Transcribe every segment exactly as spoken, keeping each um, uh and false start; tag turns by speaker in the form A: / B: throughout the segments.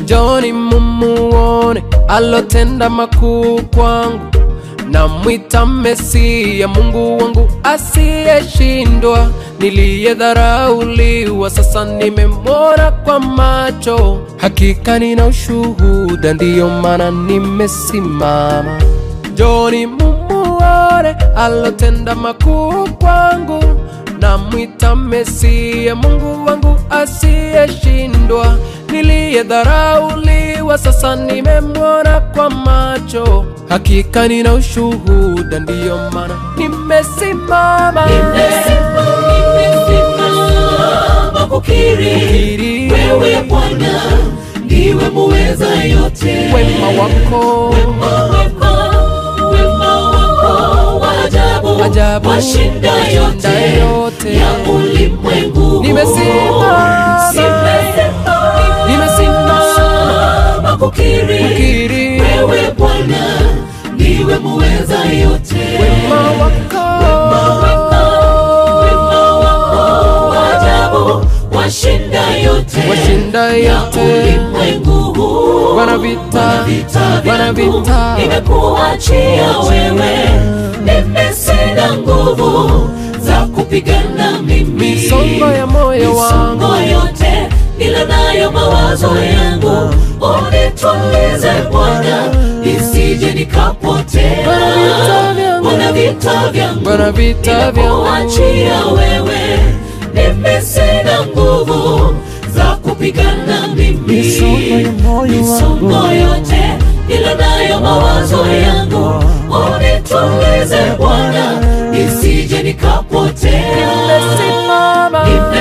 A: Njoni mumuone alotenda makuu kwangu. Namwita Mesia, Mungu wangu asiyeshindwa. Niliyedharauliwa sasa nimemwona kwa macho. Hakika nina ushuhuda, ndiyo maana nimesimama. Njoni mumuone alotenda makuu kwangu. Namwita Mesia, Mungu wangu asiyeshindwa. Niliyedharauliwa sasa nimemwona kwa macho. Hakika nina ushuhuda, ndiyo maana nimesimama.
B: Nimesimama, nimesimama kukiri wewe Bwana ndiwe muweza yote.
A: Wema wako,
B: wema wako, wema wako wa ajabu,
A: ajabu
B: washinda yote, yote ya ulimwengu.
A: Nimesimama,
B: nimesimama, nimesimama kukiri, kukiri wewe Bwana ndiwe muweza yote.
A: Wema wako,
B: wema wako, wema wako wa ajabu, washinda yote,
A: washinda yote
B: ulimwengu.
A: Bwana vita, Bwana vita,
B: nimekuachia wewe. Nimesina nguvu za kupigana mimi.
A: Misongo ya moyo wangu,
B: misongo yote nila nayo mawazo yangu. Unitulize Bwana, nisije nikapotea. Bwana vita vyangu,
A: Bwana vita vyangu,
B: nimekuachia wewe. Nimesina nguvu za kupigana mimi. Misongo yote nila nayo mawazo yangu. Unitulize Bwana, nisije nikapotea.
A: Nimesimama,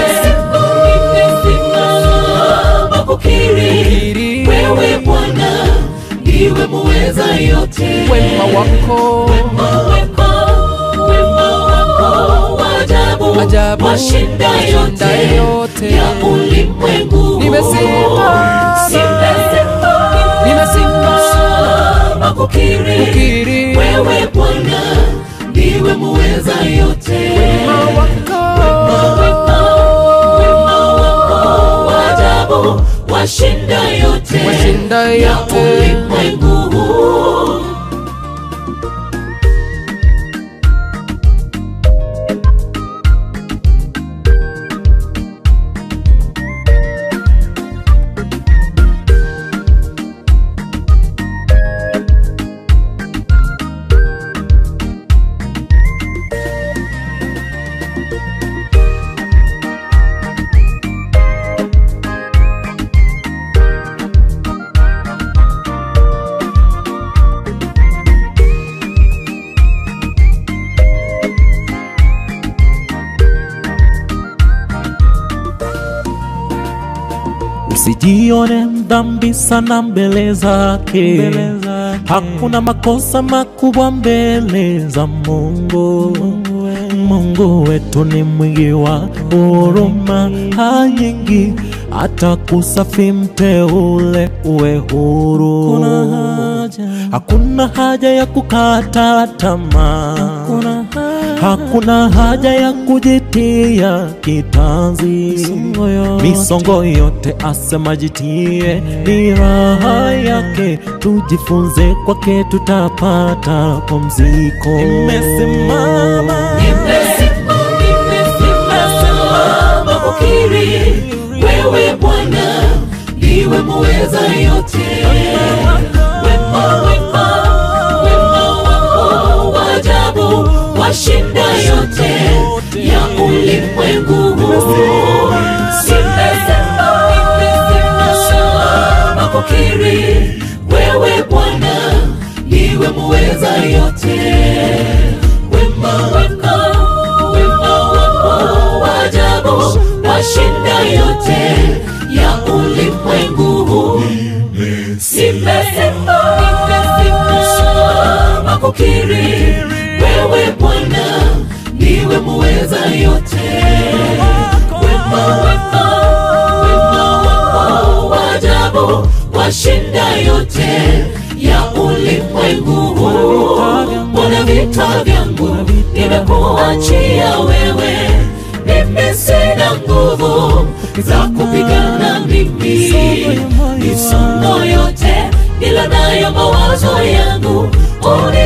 B: nimesimama kukiri wewe Bwana ndiwe muweza yote.
A: Wema wako,
B: wema wako, wema wako wa ajabu, ajabu washinda yote, yote ya ulimwengu.
A: Nimesimama,
B: nimesimama kukiri, kukiri wewe Bwana ndiwe muweza yote.
A: Wema wako,
B: wema wako, wema wako wa ajabu, washinda yote,
A: washinda yote
B: ya ulimwengu.
C: Usijione mdhambi sana mbele zake, hakuna makosa makubwa mbele za Mungu. Mungu wetu ni mwingi wa huruma nyingi, hata kusafi mteule uwe huru. Hakuna haja ya kukata tamaa, hakuna haja ya kujitia kitanzi. Misongo yote asema jitie, ni raha yake. Tujifunze kwake tutapata pumziko.
B: Nimesimama, nimesimama kukiri wewe Bwana ndiwe muweza yote. Wema wako, wema wako wa ajabu, washinda yote ya ulimwengu. Nimesimama kukiri wewe Bwana ndiwe muweza yote. Wema wako, wema wako wa ajabu, washinda yote ya ulimwengu. Nimesimama kukiri wewe Bwana ndiwe muweza yote. Wema wako, wema wako wa ajabu, washinda yote ya ulimwengu. Bwana vita vyangu nimekuachia wewe. Mimi sina nguvu za kupigana mimi. Nisonga ila nayo mawazo yangu.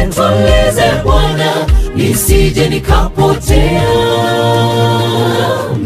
B: Unitulize Bwana, nisije nikapotea.